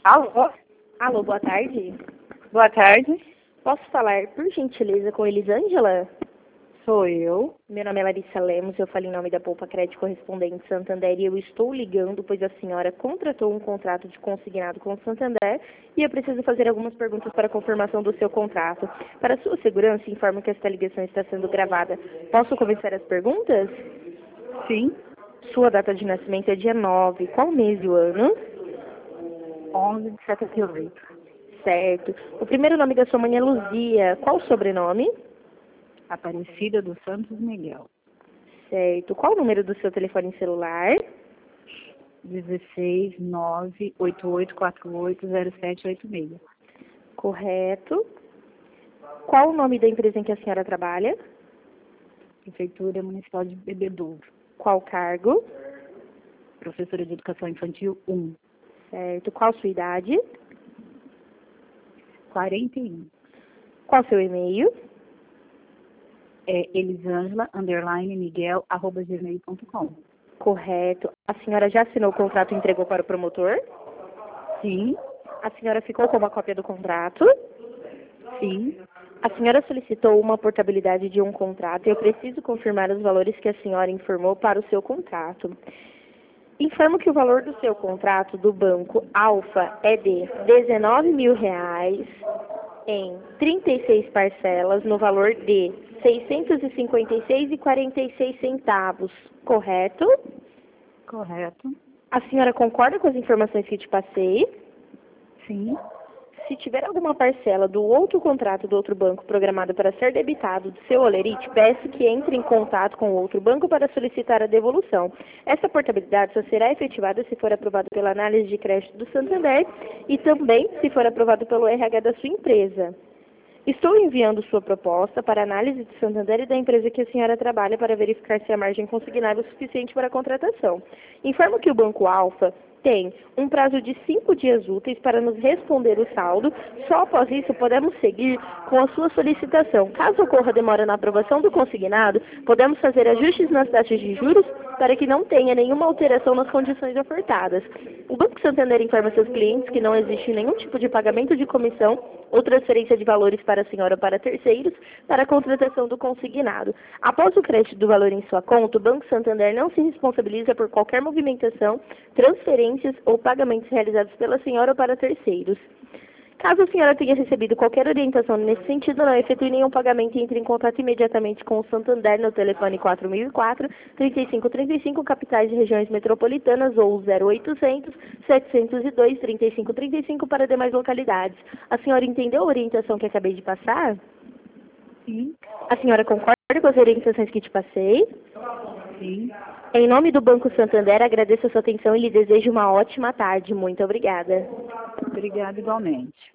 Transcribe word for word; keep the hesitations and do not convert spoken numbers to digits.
Alô? Alô, boa tarde. Boa tarde. Posso falar, por gentileza, com Elisângela? Sou eu. Meu nome é Larissa Lemos, eu falo em nome da Poupa Crédito Correspondente Santander e eu estou ligando pois a senhora contratou um contrato de consignado com o Santander e eu preciso fazer algumas perguntas para confirmação do seu contrato. Para sua segurança, informo que esta ligação está sendo gravada. Posso começar as perguntas? Sim. Sua data de nascimento é dia nove. Qual mês e o ano? onze de setenta e oito. Certo. O primeiro nome da sua mãe é Luzia. Qual o sobrenome? Aparecida dos Santos Miguel. Certo. Qual o número do seu telefone celular? dezesseis, nove, oito oito quatro oito, zero sete oito seis. Correto. Qual o nome da empresa em que a senhora trabalha? Prefeitura Municipal de Bebedouro. Qual cargo? Professora de Educação Infantil um. Certo. Qual sua idade? quarenta e um. Qual seu e-mail? É elisângela, underline, miguel, arroba gmail ponto com. Correto. A senhora já assinou o contrato e entregou para o promotor? Sim. A senhora ficou com uma cópia do contrato? Sim. A senhora solicitou uma portabilidade de um contrato e eu preciso confirmar os valores que a senhora informou para o seu contrato. Informo que o valor do seu contrato do Banco Alfa é de dezenove mil reais em trinta e seis parcelas no valor de seiscentos e cinquenta e seis reais e quarenta e seis centavos, correto? Correto. A senhora concorda com as informações que te passei? Sim. Se tiver alguma parcela do outro contrato do outro banco programado para ser debitado do seu holerite, peço que entre em contato com o outro banco para solicitar a devolução. Essa portabilidade só será efetivada se for aprovado pela análise de crédito do Santander e também se for aprovado pelo R H da sua empresa. Estou enviando sua proposta para análise do Santander e da empresa que a senhora trabalha para verificar se a margem consignável é suficiente para a contratação. Informo que o Banco Alfa tem um prazo de cinco dias úteis para nos responder o saldo. Só após isso podemos seguir com a sua solicitação. Caso ocorra demora na aprovação do consignado, podemos fazer ajustes nas taxas de juros para que não tenha nenhuma alteração nas condições ofertadas. O Banco Santander informa seus clientes que não existe nenhum tipo de pagamento de comissão ou transferência de valores para a senhora ou para terceiros para a contratação do consignado. Após o crédito do valor em sua conta, o Banco Santander não se responsabiliza por qualquer movimentação, transferências ou pagamentos realizados pela senhora ou para terceiros. Caso a senhora tenha recebido qualquer orientação nesse sentido, não efetue nenhum pagamento e entre em contato imediatamente com o Santander no telefone quatro mil e quatro, trinta e cinco trinta e cinco, capitais e regiões metropolitanas ou zero oitocentos, setecentos e dois, trinta e cinco trinta e cinco para demais localidades. A senhora entendeu a orientação que acabei de passar? Sim. A senhora concorda com as orientações que te passei? Sim. Em nome do Banco Santander, agradeço a sua atenção e lhe desejo uma ótima tarde. Muito obrigada. Obrigada igualmente.